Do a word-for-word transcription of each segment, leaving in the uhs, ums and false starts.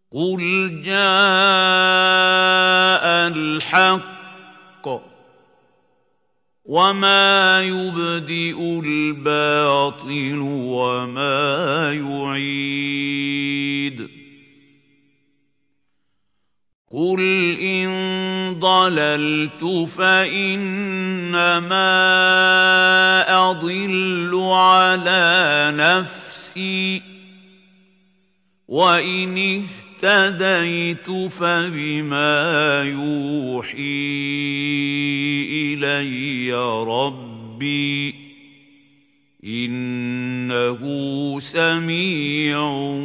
قُلْ جَاءَ الْحَقُّ وَمَا يُبْدِئُ الْبَاطِلُ وَمَا يُعِيدُ قُلْ إِن ضَلَلْتُ فَإِنَّمَا أَضِلُّ عَلَىٰ نَفْسِي وَإِنِ اهْتَدَيْتُ فَبِمَا يُوحِي إِلَيَّ رَبِّي إِنَّهُ سَمِيعٌ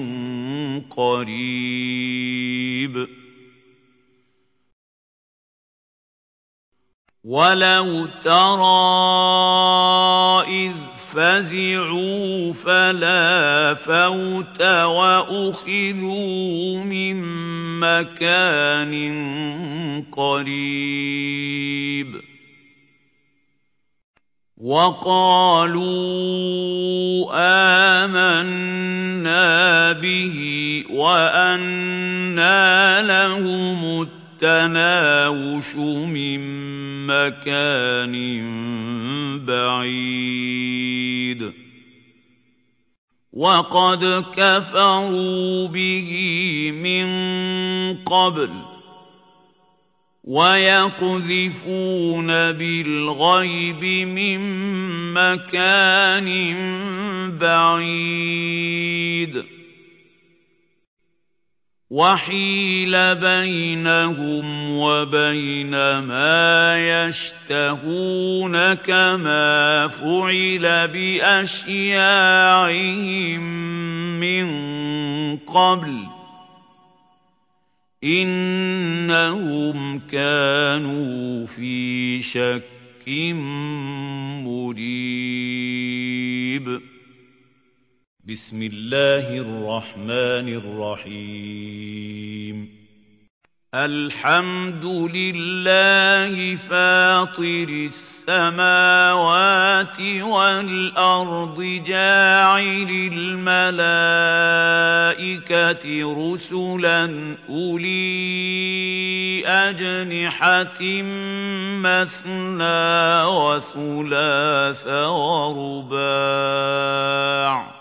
قَرِيبٌ وَلَوْ تَرَىٰ إِذْ فَزِعُوا فَلَا فَوْتَ وَأُخِذُوا مِن مَّكَانٍ قَرِيبٍ وَقَالُوا آمَنَّا بِهِ وَأَنَّىٰ لَهُمُ التَّنَاوُشُ مِن مَّكَانٍ بَعِيدٍ وَقَدْ كَفَرُوا بِهِ مِن قَبْلُ وَيَقْذِفُونَ بِالْغَيْبِ مِن مَّكَانٍ بَعِيدٍ وَحِيلَ بَيْنَهُمْ وَبَيْنَ مَا يَشْتَهُونَ كَمَا فُعِلَ بِأَشْيَاعِهِم مِّن قَبْلُ إِنَّهُمْ كَانُوا فِي شَكٍّ مُّرِيبٍ بسم الله الرحمن الرحيم الحمد لله فاطر السماوات والأرض جاعل الملائكة رسلا أولي أجنحة مثنى وثلاث ورباع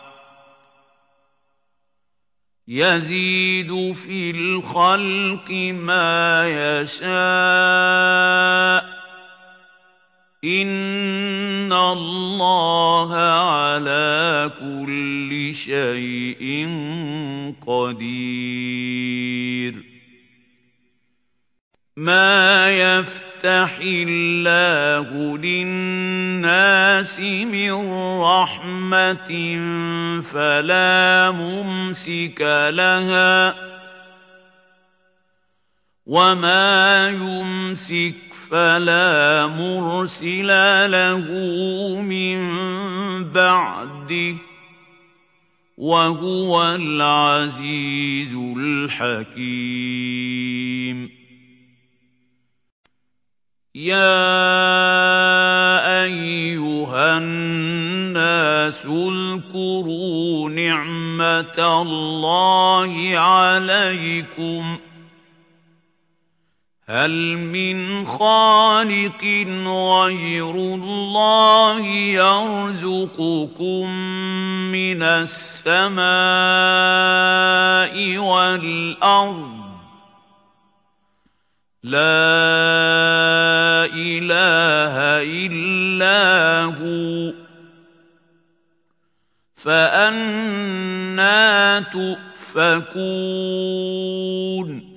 يزيد في الخلق ما يشاء إن الله على كل شيء قدير ما يفتح الله للناس من رحمة فلا ممسك لها وما يمسك فلا مرسل له من بعده وهو العزيز الحكيم يا أيها الناس اذكروا نعمة الله عليكم هل من خالق غير الله يرزقكم من السماء والأرض لا إله إلا هو فأنى تؤفكون